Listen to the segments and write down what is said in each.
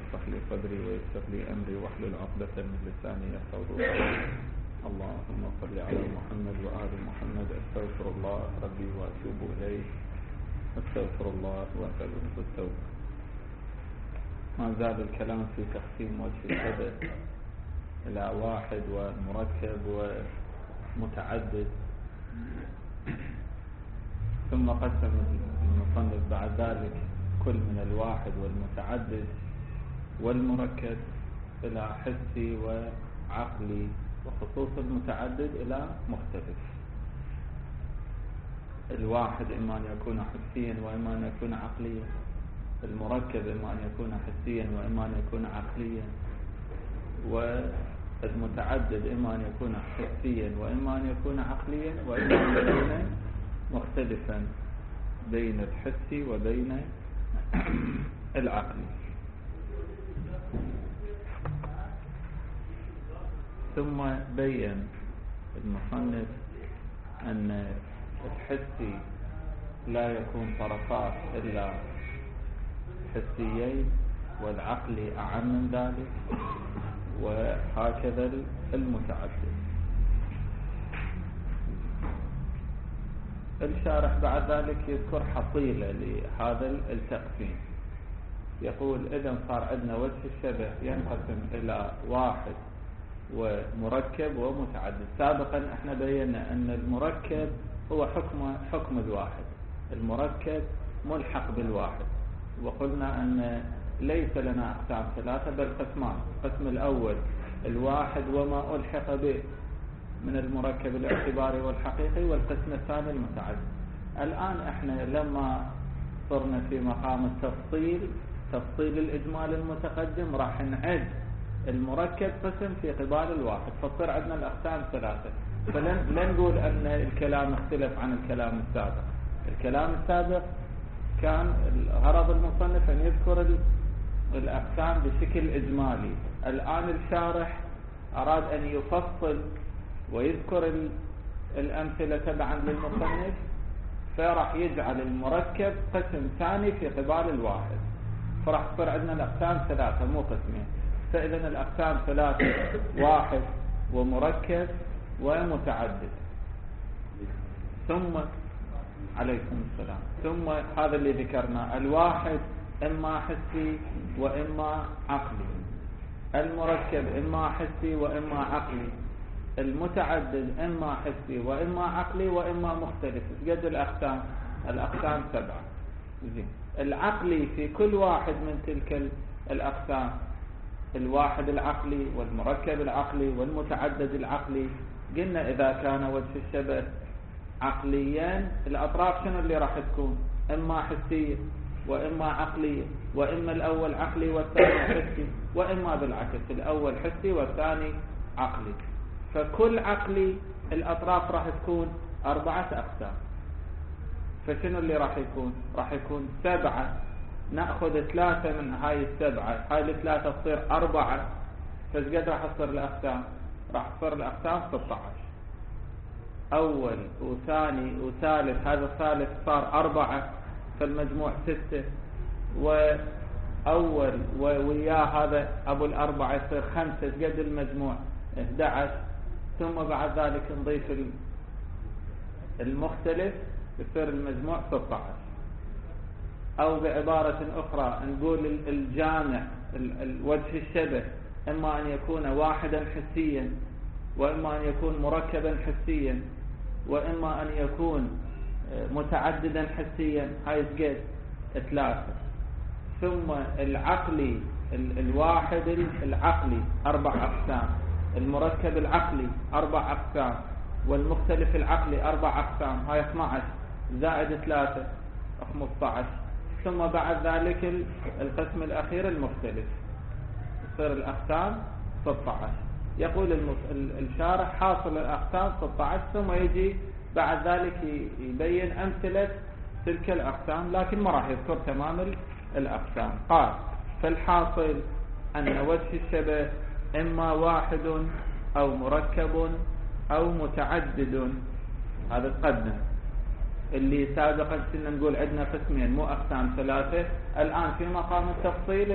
اشرح لي صدري ويسر لي أمري واحلل عقدة من لساني يفقهوا قولي. اللهم صل على محمد وآل محمد. أستغفر الله ربي وأتوب إليه. أستغفر الله وأسأله التوبة. ما زال الكلام في تقسيم وجه الشبه إلى واحد ومركب ومتعدد، ثم قسم المصنف بعد ذلك كل من الواحد والمتعدد والمركب إلى حسي وعقلي، وخصوص المتعدد إلى مختلف. الواحد إما أن يكون حسيا وإما أن يكون عقليا، المركب إما أن يكون حسيا وإما أن يكون عقليا، والمتعدد إما أن يكون حسيا وإما أن يكون عقليا، وإما أن يكون مختلفا بين الحسي وبين العقلي. ثم بين المصنف أن الحسي لا يكون طرفات إلا حسيين، والعقلي أعم من ذلك، وهكذا المتعدد. الشارح بعد ذلك يذكر حصيلة لهذا التقسيم، يقول إذا صار عندنا وجه الشبه ينقسم إلى واحد ومركب ومتعدد. سابقا احنا بينا أن المركب هو حكم الواحد، المركب ملحق بالواحد، وقلنا أن ليس لنا أقسام ثلاثة بل قسمان. القسم الأول الواحد وما ألحق به من المركب الاعتباري والحقيقي، والقسم الثاني المتعدد. الآن احنا لما صرنا في مقام تفصيل الإجمال المتقدم، راح نعد المركب قسم في قبال الواحد، فصير عندنا الأقسام ثلاثة. فلن نقول أن الكلام اختلف عن الكلام السابق. الكلام السابق كان غرض المصنف أن يذكر الأقسام بشكل إجمالي. الآن الشارح أراد أن يفصل ويذكر الأمثلة تبعا للمصنف، فراح يجعل المركب قسم ثاني في قبال الواحد، فراح تصير عندنا الأقسام ثلاثة مو قسمين. فإذا الأقسام ثلاثة: واحد ومركب ومتعدد. ثم عليكم السلام. ثم هذا اللي ذكرنا: الواحد إما حسي وإما عقلي، المركب إما حسي وإما عقلي، المتعدد إما حسي وإما عقلي وإما مختلف. قد الأقسام 7. زين. العقلي في كل واحد من تلك الأقسام: الواحد العقلي والمركب العقلي والمتعدد العقلي. قلنا إذا كان وجه الشبه عقليا، الأطراف شنو اللي راح تكون؟ إما حسية وإما عقلية، وإما الأول عقلي والثاني حسي، وإما بالعكس الأول حسي والثاني عقلي. فكل عقلي الأطراف راح تكون 4 أقسام. فشنو اللي راح يكون؟ راح يكون 7. نأخذ 3 من هاي 7، هاي 3 تصير 4. فشقد راح تصير الأقسام؟ راح تصير الأقسام 16. أول وثاني وثالث، هذا الثالث صار 4، فالمجموع 6. وأول وياه هذا أبو 4 يصير 5، قد المجموع 11. ثم بعد ذلك نضيف المختلف يصير المجموع 16. أو بعبارة أخرى نقول الجامع وجه الشبه إما أن يكون واحدا حسيا، وإما أن يكون مركبا حسيا، وإما أن يكون متعددا حسيا. هاي قد 3. ثم العقلي الواحد العقلي 4 أقسام، المركب العقلي 4 أقسام، والمختلف العقلي 4 أقسام. هاي 12 زائد 3 15. ثم بعد ذلك القسم الأخير المختلف، يصير الأقسام 16. يقول الشارح حاصل الأقسام 16، ثم يجي بعد ذلك يبين أمثلة تلك الأقسام، لكن ما راح يذكر تمام الأقسام. قال: فالحاصل أن وجه الشبه إما واحد أو مركب أو متعدد. هذا تقدم. اللي سابقا كنا نقول عندنا قسمين مو أقسام 3، الآن في مقام التفصيل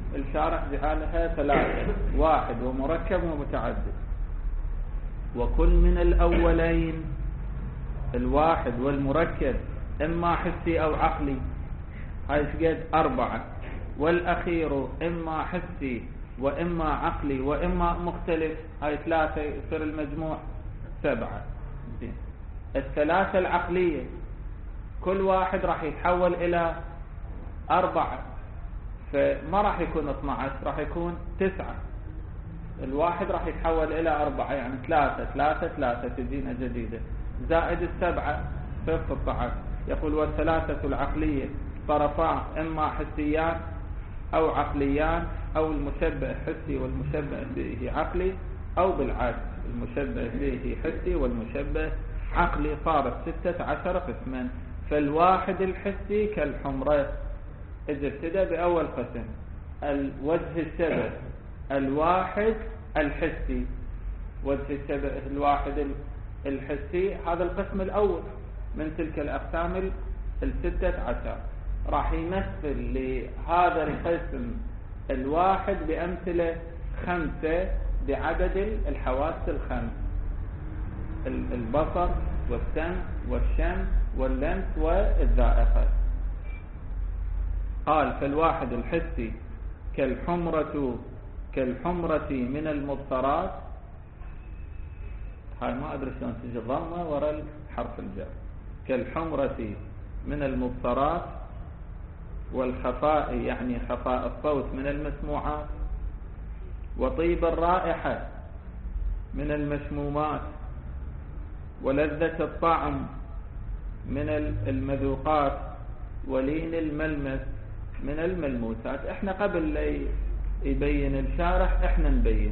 الشارح جعلها ثلاثة: واحد ومركب ومتعدد. وكل من الأولين الواحد والمركب إما حسي أو عقلي، هاي شقد 4. والأخير إما حسي وإما عقلي وإما مختلف، هاي 3، يصير المجموع 7. الثلاثة العقلية كل واحد راح يتحول إلى 4، فما راح يكون 12، راح يكون 9. الواحد راح يتحول إلى 4، يعني 3 3 3 تجينا جديدة، زائد 7 في 16. يقول: والثلاثة العقلية طرفان إما حسيان أو عقليان، أو المشبه حسي والمشبه به عقلي، أو بالعكس المشبه به حسي والمشبه عقلي. صارت 16 قسما. فالواحد الحسي كالحمرة. ابتدأ بأول قسم: الوجه الشبه الواحد الحسي. وجه الشبه الواحد الحسي هذا القسم الأول من تلك الأقسام 16. راح يمثل لهذا القسم الواحد بأمثلة 5 بعدد الحواس ال5: البصر والسمع والشم واللمس والذائقة. قال: فالواحد الحسي كالحمرة من المبصرات. هاي ما أدري شلون تجي ضمة وراء الحرف الجر. كالحمرة من المبصرات، والخفاء يعني خفاء الصوت من المسموعات، وطيب الرائحة من المشمومات، ولذة الطعم من المذوقات، ولين الملمس من الملموسات. احنا قبل لا يبين الشارح احنا نبين.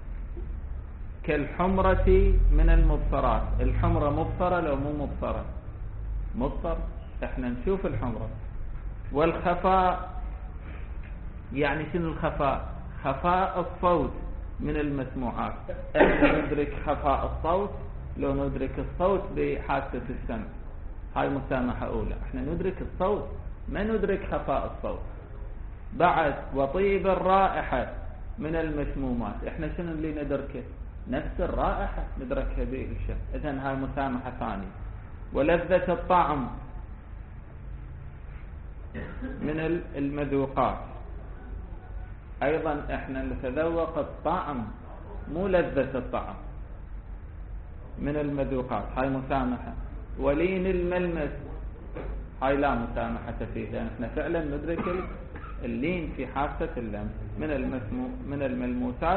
كالحمرة من المبصرات، الحمرة مبصرة لو مو مبصرة؟ مبصر، احنا نشوف الحمرة. والخفاء يعني شنو الخفاء؟ خفاء الصوت من المسموعات. احنا ندرك خفاء الصوت لو ندرك الصوت بحاسة السمع، هاي مسامحة أولى. احنا ندرك الصوت ما ندرك خفاء الصوت. بعد: وطيب الرائحة من المشمومات، احنا شنو اللي ندركه؟ نفس الرائحة ندركها بالشم، اذن هاي مسامحة ثانية. ولذة الطعم من المذوقات، ايضا احنا نتذوق الطعم مو لذة الطعم، من المذوقات، هاي مسامحة. ولين الملمس، هاي لا مسامحة فيه، لأن احنا فعلا ندرك اللين في حاسة اللمس من الملموسات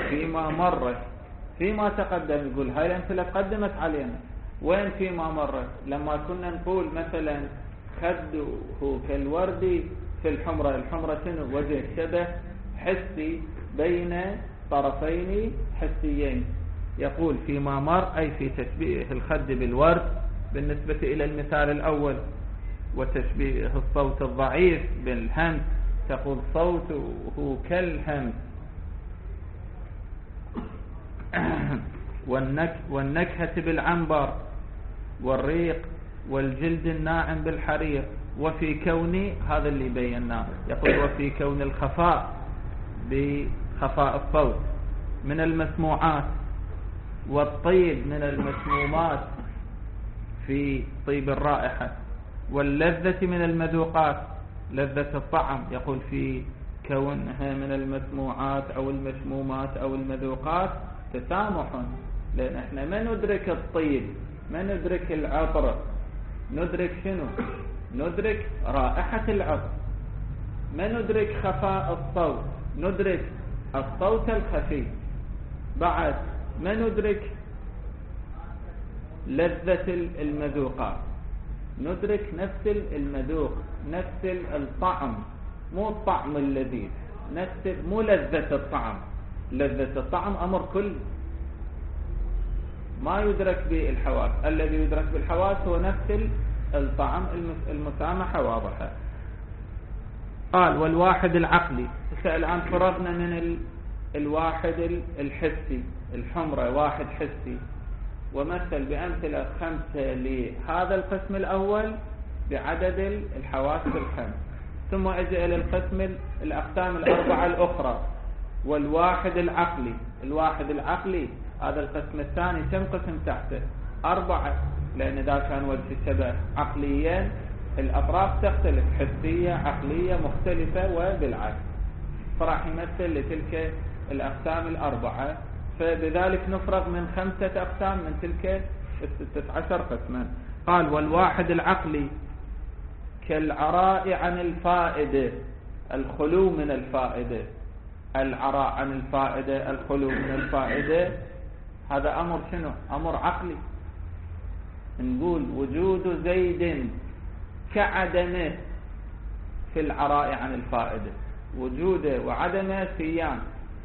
فيما تقدم. يقول هاي الأمثلة قدمت علينا. وين فيما مرت؟ لما كنا نقول مثلا خده كالورد في الحمرة. الحمرة شنو؟ وجه شبه حسي بين طرفين حسيين. يقول فيما مر أي في تشبيه الخد بالورد بالنسبة إلى المثال الأول، وتشبيه الصوت الضعيف بالهمس، تقول صوته كالهمس. والنكهة بالعنبر، والريق، والجلد الناعم بالحرير. وفي كون هذا اللي بيناه، يقول وفي كون الخفاء بخفاء الصوت من المسموعات، والطيب من المسمومات في طيب الرائحة، واللذة من المذوقات لذة الطعم. يقول في كونها من المسموعات أو المشمومات أو المذوقات تسامح، لأن احنا ما ندرك الطيب، ما ندرك العطر، ندرك شنو؟ ندرك رائحة العطر، ما ندرك خفاء الصوت، ندرك الصوت الخفي. بعد ما ندرك لذة المذوقات، ندرك نفس المذوق، نفس الطعم، مو الطعم اللذيذ، مو لذة الطعم. لذة الطعم أمر كلي ما يدرك بالحواس، الذي يدرك بالحواس هو نفس الطعم. المسامحة واضحة. قال والواحد العقلي. الآن فرغنا من الواحد الحسي، الحمرة واحد حسي، ومثل بأمثلة 5 لهذا القسم الأول بعدد الحواس 5. ثم أجي إلى الأقسام الأربعة الأخرى. والواحد العقلي، الواحد العقلي هذا القسم الثاني كم قسم تحته؟ 4، لأن إذا كان وجه الشبه عقليا الأطراف تختلف، حسية عقلية مختلفة وبالعكس، فراح يمثل لتلك الأقسام ال4. فبذلك نفرغ من 5 أقسام من تلك 16 قسما. قال والواحد العقلي كالعراء عن الفائدة، الخلو من الفائدة، العراء عن الفائدة، الخلو من الفائدة، هذا أمر شنو؟ أمر عقلي. نقول وجود زيد كعدمه في العراء عن الفائدة، وجوده وعدمه سيان،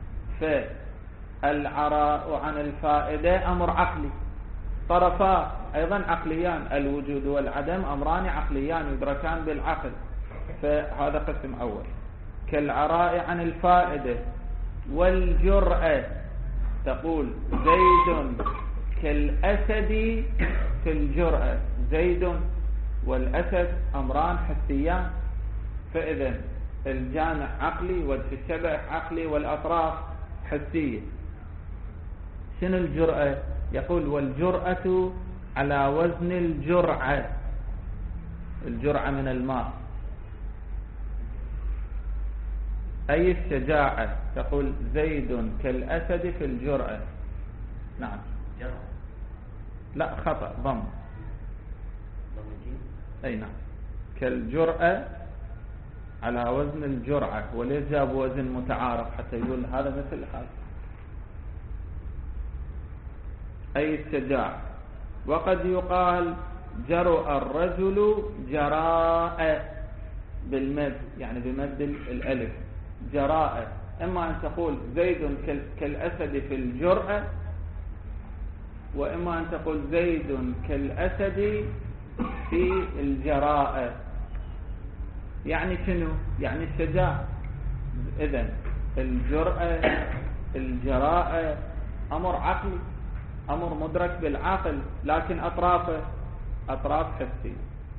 فالعراء عن الفائدة أمر عقلي، طرفا أيضا عقليان، الوجود والعدم أمران عقليان يدركان بالعقل، فهذا قسم أول. كالعراء عن الفائدة والجرأة، تقول زيد كالأسد في الجرأة، زيد والأسد أمران حسيان، فإذا الجامع عقلي، وجه الشبه عقلي، والأطراف حسية. شنو الجرأة؟ يقول والجرأة على وزن الجرعة، الجرعة من الماء، أي الشجاعة، تقول زيد كالأسد في الجرأة. نعم لا خطأ، ضم، أي نعم، كالجرأة على وزن الجرعة، وليس جاب وزن متعارف حتى يقول هذا مثل هذا، أي الشجاعة. وقد يقال جرأ الرجل جراء بالمد، يعني بمد الألف، جراء، إما أن تقول زيد كالأسد في الجرأة، وإما أن تقول زيد كالأسد في الجراءة. يعني شنو؟ يعني الشجاعة. إذن الجرأة الجراءة أمر عقلي، أمر مدرك بالعقل، لكن أطرافه أطراف حسية.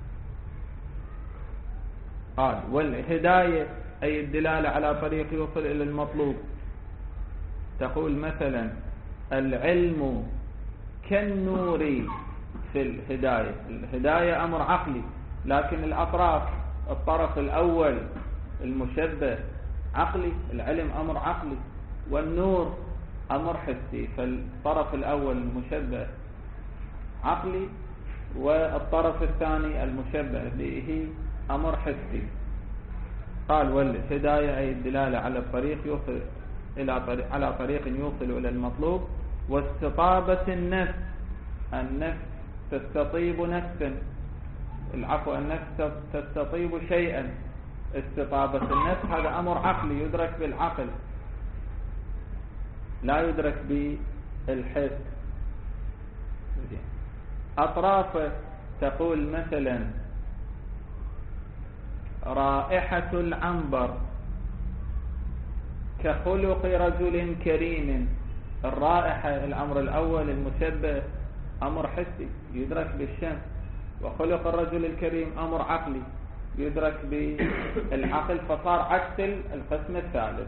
قال والهداية أي الدلالة على طريق يوصل إلى المطلوب، تقول مثلا العلم كالنور في الهداية، الهداية أمر عقلي، لكن الأطراف، الطرف الأول المشبه عقلي، العلم أمر عقلي، والنور أمر حسي، فالطرف الأول المشبه عقلي، والطرف الثاني المشبه به أمر حسي. قال والهداية أي الدلالة على الطريق يوصل على طريق يوصل إلى المطلوب. واستطابة النفس، النفس تستطيب نفسا، العفو، النفس تستطيب شيئا، استطابة النفس هذا أمر عقلي يدرك بالعقل، لا يدرك بالحس. أطرافه تقول مثلا رائحة العنبر كخلق رجل كريم، الرائحة الأمر الأول المشبه أمر حسي يدرك بالشم، وخلق الرجل الكريم أمر عقلي يدرك بالعقل، فصار عكس القسم الثالث.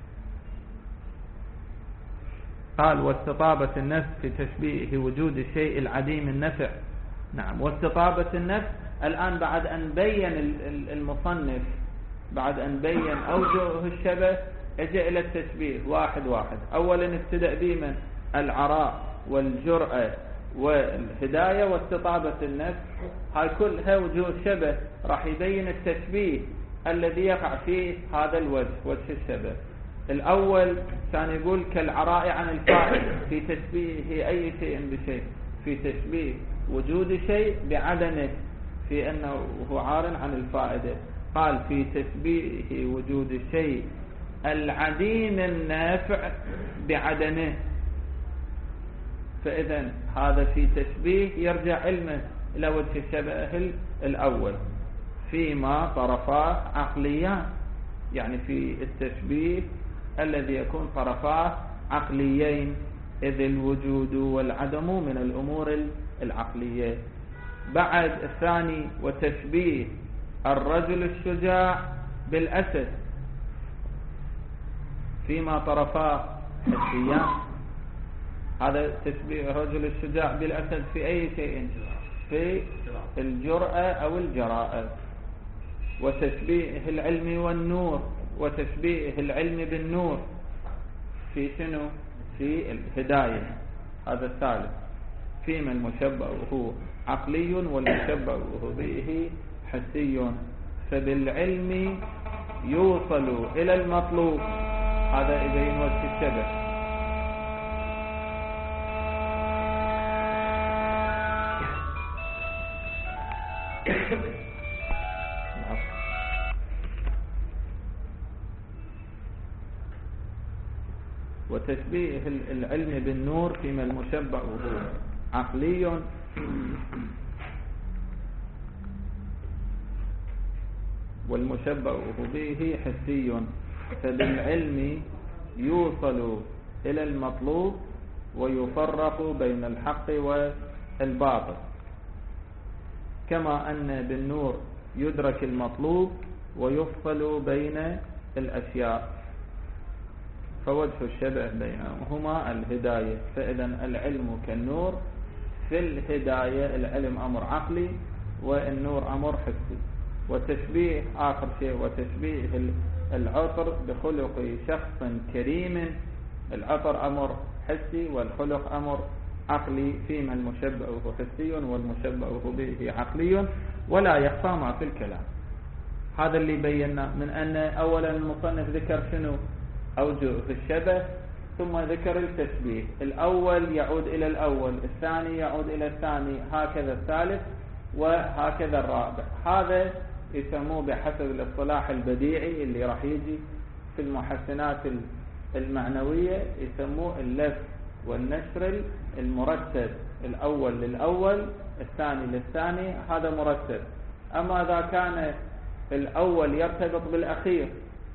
قال واستطابة النفس في تشبيهه وجود الشيء العديم النفع. نعم، واستطابة النفس الآن بعد أن بين المصنف، بعد أن بين أوجه الشبه، اجى إلى التشبيه واحد واحد. أولا ابتدأ بمن؟ العراء والجرأة والهداية واستطابة النفس، هاي كلها وجوه شبه، راح يبين التشبيه الذي يقع فيه هذا الوجه، وجه الشبه. الأول كان يقول كالعراء عن الفائدة، في تشبيه أي شيء بشيء، في تشبيه وجود شيء بعدمه، في أنه هو عار عن الفائدة. قال في تشبيه وجود الشيء العديم النافع بعدمه، فإذا هذا في تشبيه يرجع علمه إلى وجه الشبه الأول، فيما طرفاه عقليان، يعني في التشبيه الذي يكون طرفاه عقليين، إذ الوجود والعدم من الأمور العقلية. بعد الثاني وتشبيه الرجل الشجاع بالأسد فيما طرفاه حسيان. هذا تشبيه الرجل الشجاع بالأسد في أي شيء؟ في الجرأة أو الجراءة. وتشبيه العلم والنور، وتشبيه العلم بالنور في شنو؟ في الهداية. هذا الثالث. فيما المشبه هو عقلي والمشبه به حسي، فبالعلم يوصل إلى المطلوب. هذا يبين وجه الشبه. وتشبيه العلم بالنور فيما المشبه هو عقلي والمشبه به حسي، فبالعلم يوصل إلى المطلوب ويفرق بين الحق والباطل، كما أن بالنور يدرك المطلوب ويفصل بين الأشياء. فوجه الشبه بينهما الهداية. فإذا العلم كالنور في الهداية، العلم أمر عقلي والنور أمر حسي. وتشبيه آخر شيء، وتشبيه العطر بخلق شخص كريم. العطر أمر حسي والخلق أمر عقلي، فيما المشبه حسي والمشبه به عقلي. ولا يخفى ما في الكلام. هذا اللي بينا من أن أولا المصنف ذكر شنو؟ أوجه في الشبه، ثم ذكر التشبيه. الأول يعود إلى الأول، الثاني يعود إلى الثاني، هكذا الثالث وهكذا الرابع. هذا يسموه بحسب الاصطلاح البديعي اللي راح يجي في المحسنات المعنوية، يسموه اللف والنشر المرتب. الأول للأول، الثاني للثاني، هذا مرتب. أما إذا كان الأول يرتبط بالأخير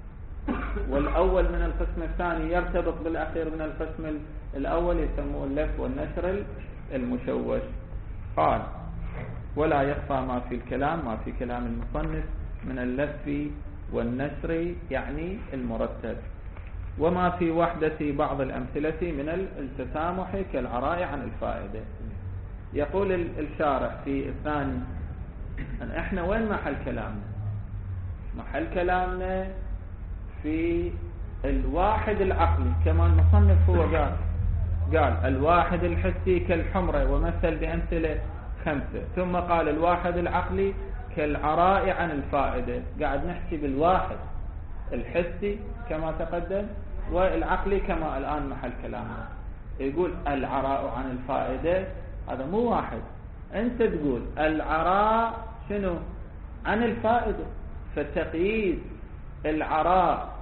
والأول من القسم الثاني يرتبط بالأخير من القسم الأول، يسموه اللف والنشر المشوش. قال: ولا يخفى ما في الكلام، ما في كلام المصنف من اللف والنشر يعني المرتب. وما في وحدة بعض الأمثلة من التسامح كالعراء عن الفائدة. يقول الشارح في الثاني: احنا وين محل كلامنا؟ محل كلامنا في الواحد العقلي، كما المصنف هو قال الواحد الحسي كالحمرة ومثل بأمثلة 5، ثم قال الواحد العقلي كالعراء عن الفائدة. قاعد نحكي بالواحد الحسي كما تقدم والعقلي كما الآن محل كلامنا. يقول العراء عن الفائدة، هذا مو واحد. انت تقول العراء شنو؟ عن الفائدة. فتقييد العراء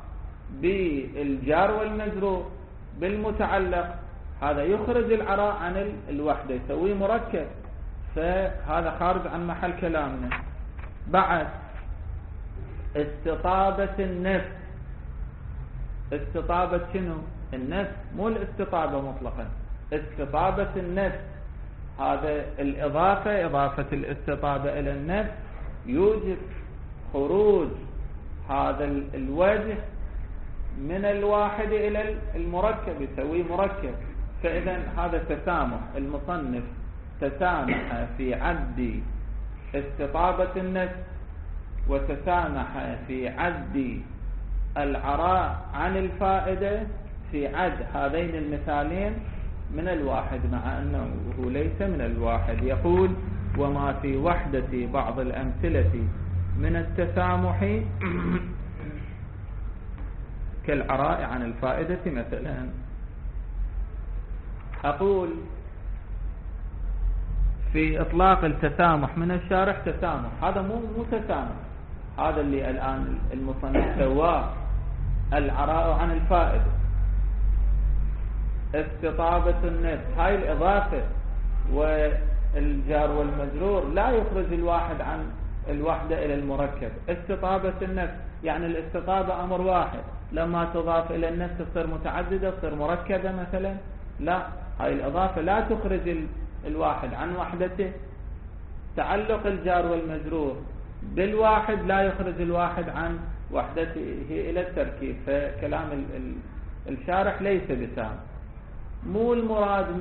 بالجار والمجرور بالمتعلق، هذا يخرج العراء عن الوحدة، يسويه مركب، فهذا خارج عن محل كلامنا. بعد استطابة النفس. استطابة شنو؟ النفس، مو الاستطابة مطلقا، استطابة النفس. هذا الإضافة، إضافة الاستطابة إلى النفس يوجب خروج هذا الوجه من الواحد إلى المركب، يسويه مركب. فإذا هذا تسامح. المصنف تسامح في عد استطابة النفس، وتسامح في عد العراء عن الفائدة، في عد هذين المثالين من الواحد، مع أنه ليس من الواحد. يقول: وما في وحدة بعض الأمثلة من التسامح كالعراء عن الفائدة مثلا. أقول في إطلاق التسامح من الشارح تسامح، هذا مو تسامح. هذا اللي الآن المصنف سواه، العراء عن الفائدة، استطابة النفس، هاي الإضافة والجار والمجرور لا يخرج الواحد عن الوحدة إلى المركب. استطابة النفس يعني الاستطابة أمر واحد، لما تضاف إلى النفس تصير متعددة، تصير مركبة مثلا. لا، هاي الإضافة لا تخرج الواحد عن وحدته. تعلق الجار والمجرور بالواحد لا يخرج الواحد عن وحدته إلى التركيب. فكلام الشارح ليس بتام. مو المراد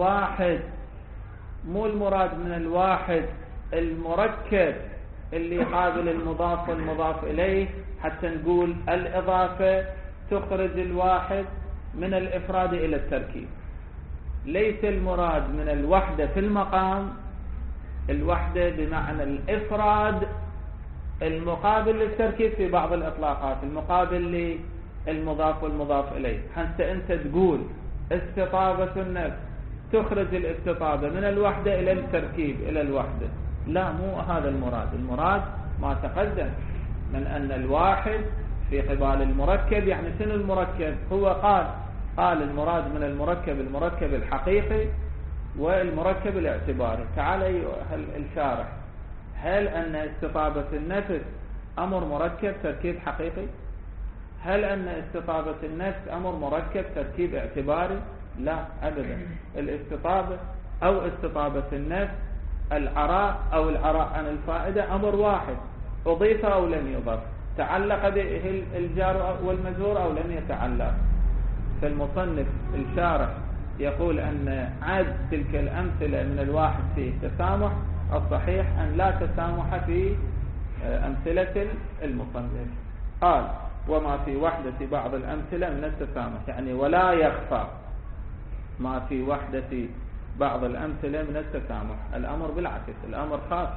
من الواحد المركب اللي قابل المضاف والمضاف إليه، حتى نقول الإضافة تخرج الواحد من الإفراد إلى التركيب. ليس المراد من الوحدة في المقام الوحدة بمعنى الإفراد المقابل للتركيب في بعض الإطلاقات، المقابل للمضاف والمضاف إليه. حتى أنت تقول استطابة النفس تخرج الاستطابة من الوحدة إلى التركيب إلى الوحدة، لا، مو هذا المراد. المراد ما تقدم من أن الواحد في قبال المركب. يعني شنو المركب؟ هو قال المراد من المركب الحقيقي والمركب الاعتباري. تعال أيها الشارح، هل أن استطابة النفس أمر مركب تركيب حقيقي؟ هل أن استطابة النفس أمر مركب تركيب اعتباري؟ لا أبدا. الاستطابة أو استطابة النفس، العراء أو العراء عن الفائدة، أمر واحد، أضيف أو لم يضف، تعلق به الجار والمجرور أو لم يتعلق. فالمصنف الشارح يقول أن عد تلك الأمثلة من الواحد فيه تسامح. الصحيح أن لا تسامح في أمثلة المصنف. قال وما في وحدة بعض الأمثلة من التسامح، يعني ولا يخفى ما في وحدة بعض الأمثلة من التسامح. الأمر بالعكس، الأمر خافي.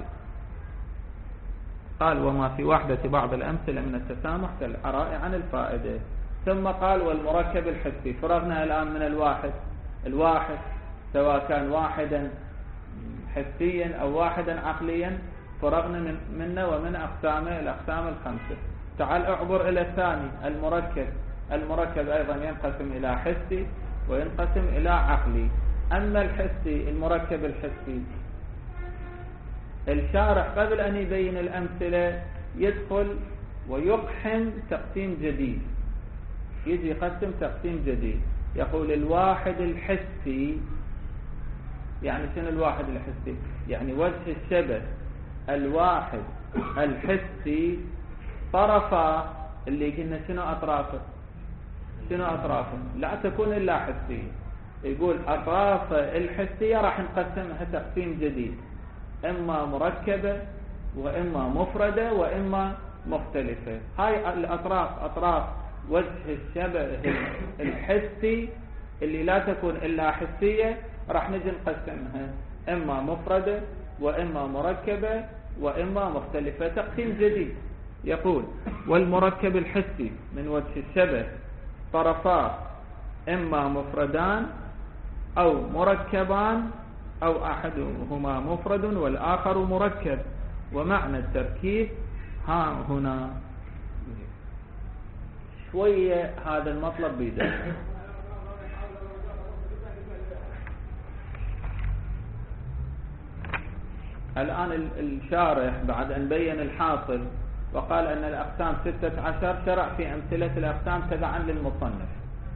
قال وما في وحدة بعض الأمثلة من التسامح كالعراء عن الفائدة. ثم قال والمركب الحسي. فرغنا الآن من الواحد سواء كان واحدا حسيا أو واحدا عقليا، فرغنا منه ومن أقسامه الأقسام الخمسة. تعال اعبر إلى الثاني، المركب أيضا ينقسم إلى حسي وينقسم إلى عقلي. أما الحسي، المركب الحسي، الشارح قبل أن يبين الأمثلة يدخل ويقحم تقسيم جديد، يجي يقسم تقسيم جديد. يقول الواحد الحسي. يعني شنو الواحد الحسي؟ يعني وجه الشبه الواحد الحسي طرفا اللي قلنا شنو أطرافه لا تكون إلا حسية. يقول أطراف الحسية راح نقسمها تقسيم جديد، إما مركبة وإما مفردة وإما مختلفة. هاي الأطراف أطراف وجه الشبه الحسي اللي لا تكون إلا حسية، راح نجي نقسمها إما مفردة وإما مركبة وإما مختلفة، تقسيم جديد. يقول والمركب الحسي من وجه الشبه طرفا إما مفردان أو مركبان أو أحدهما مفرد والآخر مركب، ومعنى التركيب ها هنا. شوية هذا المطلب بيده. الآن الشارح بعد أن بين الحاصل وقال أن الأقسام 16 شرع في أمثلة الأقسام تبعا للمصنف.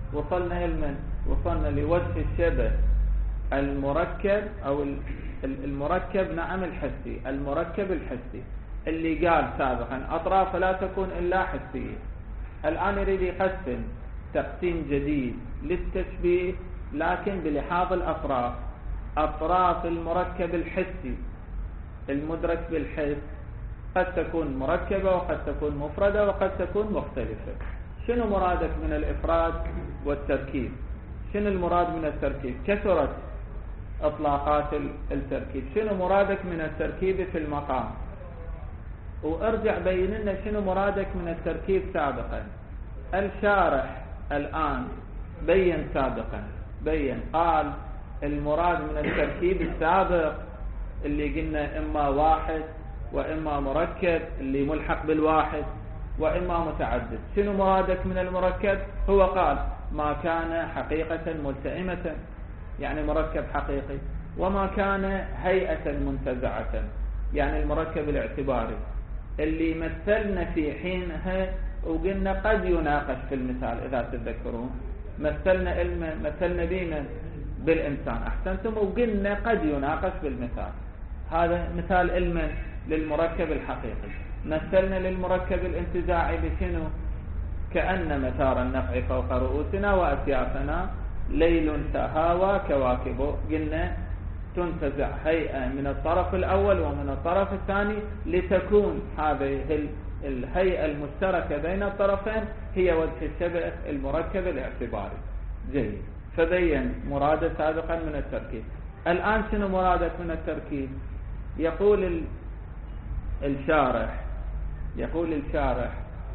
وصلنا لوجه الشبه المركب أو المركب، نعم الحسي، المركب الحسي اللي قال سابقا أطراف لا تكون إلا حسية. الآن يريد يقسم تقسيم جديد للتشبيه لكن بلحاظ الأطراف. أطراف المركب الحسي المدرك بالحس قد تكون مركبة وقد تكون مفردة وقد تكون مختلفة. شنو مرادك من الإفراد والتركيب؟ شنو المراد من التركيب؟ كثرت إطلاقات التركيب. شنو مرادك من التركيب في المقام؟ وارجع بين لنا شنو مرادك من التركيب سابقا. الشارح الآن بين سابقا، قال المراد من التركيب السابق اللي قلنا إما واحد وإما مركب اللي ملحق بالواحد وإما متعدد. شنو مرادك من المركب؟ هو قال ما كان حقيقة ملتئمة، يعني مركب حقيقي، وما كان هيئة منتزعة، يعني المركب الاعتباري اللي مثلنا في حينها وقلنا قد يناقش في المثال. إذا تتذكرون مثلنا بينا بالإنسان، أحسنتم، وقلنا قد يناقش بالمثال. هذا مثال للمركب الحقيقي. مثلنا للمركب الانتزاعي بشنو؟ كأن مثار النفع فوق رؤوسنا وأسيافنا ليل تهاوى كواكبه. قلنا تنتزع هيئة من الطرف الأول ومن الطرف الثاني لتكون هذه الهيئة المشتركة بين الطرفين هي وجه الشبه المركب الاعتباري. جيد. فبين مراده سابقا من التركيب. الآن شنو مرادك من التركيب؟ يقول الشارح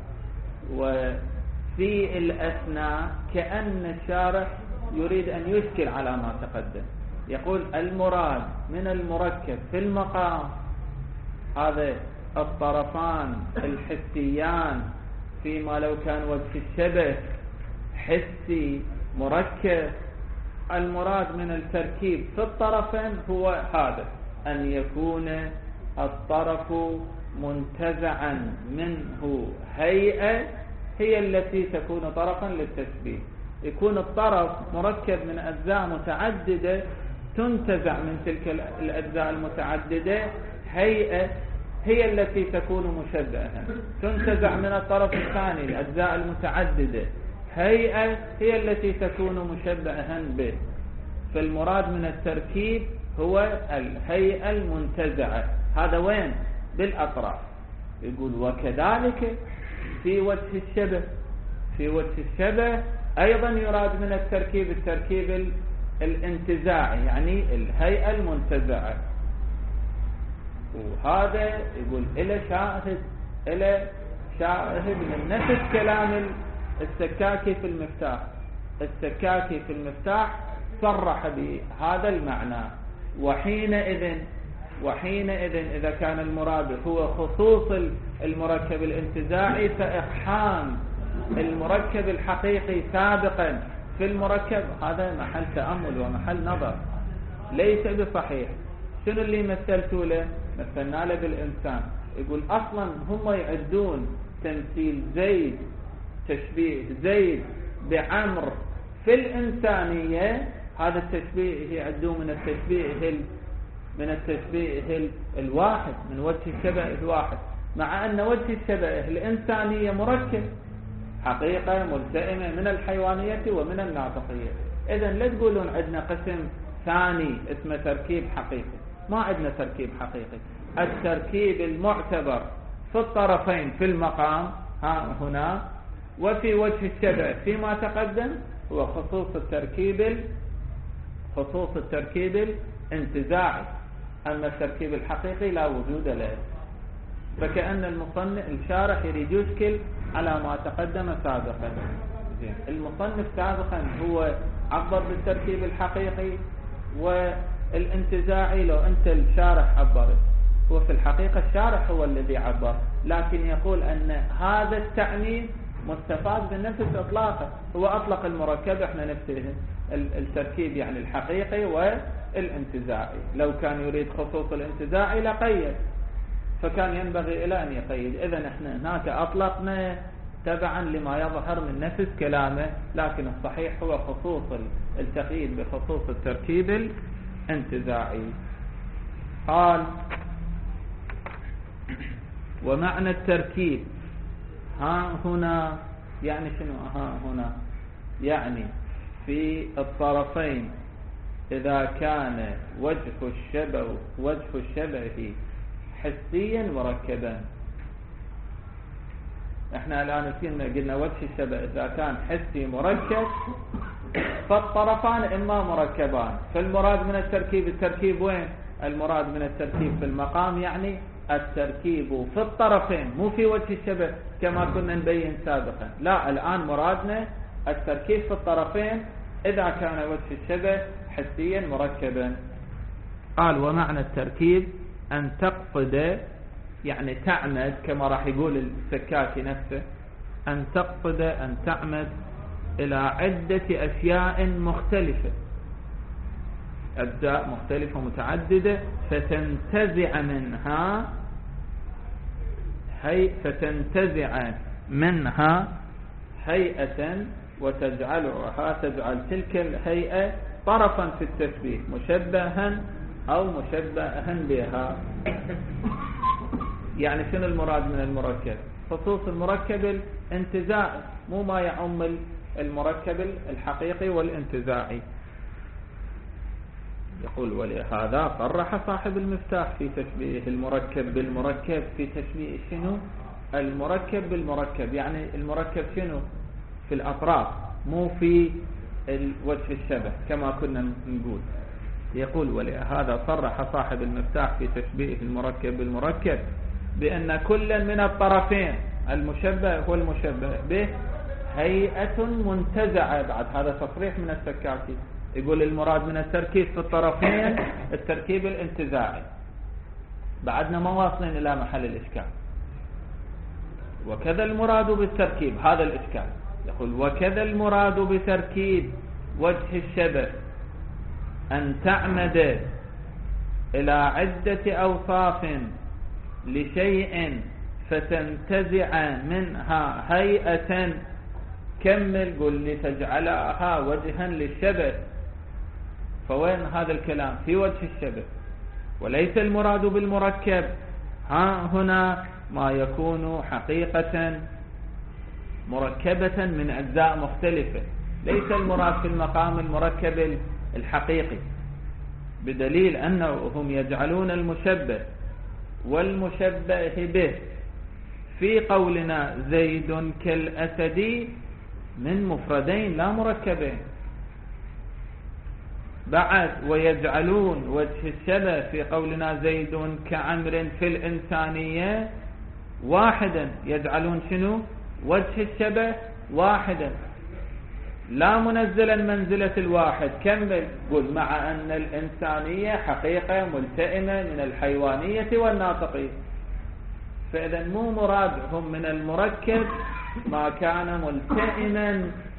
وفي الأثناء كأن الشارح يريد أن يشكل على ما تقدم. يقول المراد من المركب في المقام هذا الطرفان الحسيان، فيما لو كان وجه الشبه حسي مركب. المراد من التركيب في الطرفين هو هذا، أن يكون الطرف منتزعا منه هيئة هي التي تكون طرفا للتشبيه. يكون الطرف مركب من أجزاء متعددة تنتزع من تلك الأجزاء المتعددة هيئة هي التي تكون مشبهة. تنتزع من الطرف الثاني الأجزاء المتعددة هيئة هي التي تكون مشبهة به. فالمراد من التركيب هو الهيئة المنتزعة. هذا وين؟ بالأطراف. يقول وكذلك في وجه الشبه أيضا يراد من التركيب الانتزاعي، يعني الهيئة المنتزعة. وهذا يقول إلى شاهد من نفس كلام السكاكي في المفتاح. السكاكي في المفتاح صرح بهذا المعنى. وحينئذ إذا كان المراد هو خصوص المركب الانتزاعي فإقحام المركب الحقيقي سابقا في المركب هذا محل تأمل ومحل نظر، ليس بصحيح. شنو اللي مثلتوا له؟ مثلنا له بالإنسان. يقول أصلا هم يعدون تمثيل زيد، تشبيه زيد بعمر في الإنسانية. هذا التشبيه يعدوه من التشبيه الواحد، من وجه الشبه الواحد، مع أن وجه الشبه الإنسانية مركب حقيقة ملتئمة من الحيوانية ومن الناطقية. إذن لا تقولون عندنا قسم ثاني اسمه تركيب حقيقي. ما عندنا تركيب حقيقي. التركيب المعتبر في الطرفين في المقام هنا وفي وجه الشبه فيما تقدم هو خصوص التركيب الانتزاعي. أما التركيب الحقيقي لا وجود له. فكأن الشارح يريد يشكل على ما تقدم سابقا. المصنف سابقا هو عبر بالتركيب الحقيقي والانتزاعي. لو أنت الشارح عبرت، هو في الحقيقة الشارح هو الذي عبر، لكن يقول أن هذا التعميم مستفاد بالنفس إطلاقا. هو أطلق المركب، احنا نفسه التركيب يعني الحقيقي والانتزاعي. لو كان يريد خصوص الانتزاعي لقيد، فكان ينبغي إلى أن يقيد. إذن احنا هناك أطلقنا تبعا لما يظهر من نفس كلامه، لكن الصحيح هو خصوص التقييد بخصوص التركيب الانتزاعي. قال ومعنى التركيب هنا يعني شنو؟ هنا يعني في الطرفين إذا كان وجه الشبه حسيا مركبا. احنا الآن قلنا وجه الشبه إذا كان حسي مركب فالطرفان إما مركبان. فالمراد من التركيب وين؟ المراد من التركيب في المقام، يعني التركيب في الطرفين، مو في وجه الشبه كما كنا نبين سابقا. لا، الآن مرادنا التركيب في الطرفين إذا كان وجه الشبه حسيا مركبا. قال ومعنى التركيب أن تقصد، يعني تعمد، كما راح يقول السكاكي نفسه، أن تقصد أن تعمد إلى عدة أشياء مختلفة، أجزاء مختلفة متعددة، فتنتزع منها هيئة تجعل تلك الهيئة طرفا في التشبيه، مشبها أو مشبها بها. يعني شنو المراد من المركب؟ خصوص المركب الانتزاعي، مو ما يعم المركب الحقيقي والانتزاعي. يقول ولهذا صرح صاحب المفتاح في تشبيه المركب بالمركب، في تشبيه شنو؟ المركب بالمركب، يعني المركب شنو؟ في الأطراف، مو في وجه الشبه كما كنا نقول. يقول ولهذا صرح صاحب المفتاح في تشبيه المركب بالمركب بأن كل من الطرفين المشبه والمشبه به هيئة منتزعة. بعد هذا تصريح من السكاكي، يقول المراد من التركيب في الطرفين التركيب الانتزاعي. بعدنا ما واصلين إلى محل الإشكال. وكذا المراد بالتركيب، هذا الإشكال. يقول وكذا المراد بتركيب وجه الشبه أن تعمد إلى عدة أوصاف لشيء فتنتزع منها هيئة. كمل، قل لتجعلها وجها للشبه. فوين هذا الكلام؟ في وجه الشبه. وليس المراد بالمركب ها هنا ما يكون حقيقة مركبة من أجزاء مختلفة، ليس المراد في المقام المركب الحقيقي، بدليل أنهم يجعلون المشبه والمشبه به في قولنا زيد كالأسد من مفردين لا مركبين. بعد ويجعلون وجه الشبه في قولنا زيد كعمر في الإنسانية واحدا، يجعلون شنو؟ وجه الشبه واحدا لا منزلا منزلة الواحد. كمل، قل مع أن الإنسانية حقيقة ملتئمة من الحيوانية والناطقية. فإذا مو مرادهم من المركب ما كان ملتئما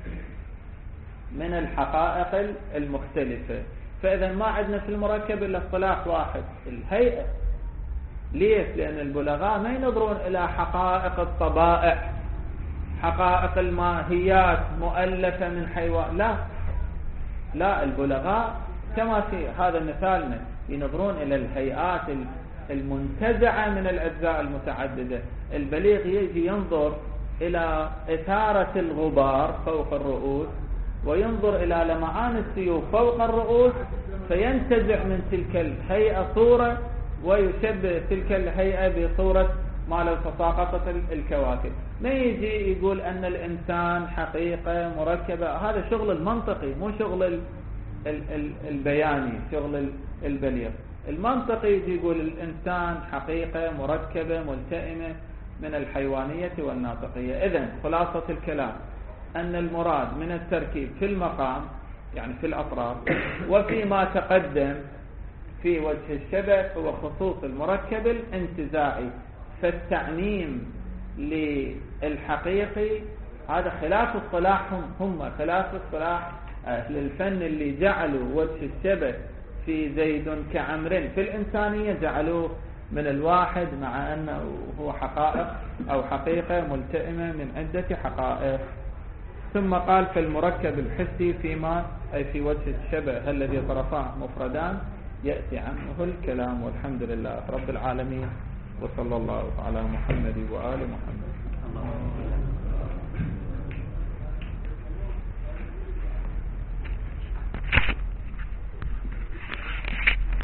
من الحقائق المختلفة. فإذا ما عندنا في المركب إلا اصطلاح واحد، الهيئة. ليش؟ لأن البلغاء ما ينظرون إلى حقائق الطبائع، حقائق الماهيات مؤلفة من حيوان، لا البلغاء كما في هذا مثالنا ينظرون إلى الهيئات المنتزعة من الأجزاء المتعددة. البليغ يجي ينظر إلى إثارة الغبار فوق الرؤوس، وينظر إلى لمعان السيوف فوق الرؤوس، فينتزع من تلك الهيئة صورة ويشبه تلك الهيئة بصورة ما لو تساقطت الكواكب. ما يجي يقول أن الإنسان حقيقة مركبة، هذا شغل المنطقي مو شغل البياني، شغل البليغ. المنطقي يجي يقول الإنسان حقيقة مركبة ملتئمة من الحيوانية والناطقية. إذن خلاصة الكلام أن المراد من التركيب في المقام يعني في الأطراف وفيما تقدم في وجه الشبه هو خصوص المركب الانتزاعي. فالتعميم للحقيقي هذا خلاف اصطلاحهم، هم خلاف اصطلاح أهل الفن اللي جعلوا وجه الشبه في زيد كعمر في الإنسانية جعلوه من الواحد، مع أنه هو حقائق أو حقيقة ملتئمة من عدة حقائق. ثم قال فالمركب الحسي فيما أي في وجه الشبه الذي طرفاه مفردان يأتي عنه الكلام. والحمد لله رب العالمين، وصلى الله على محمد وآل محمد.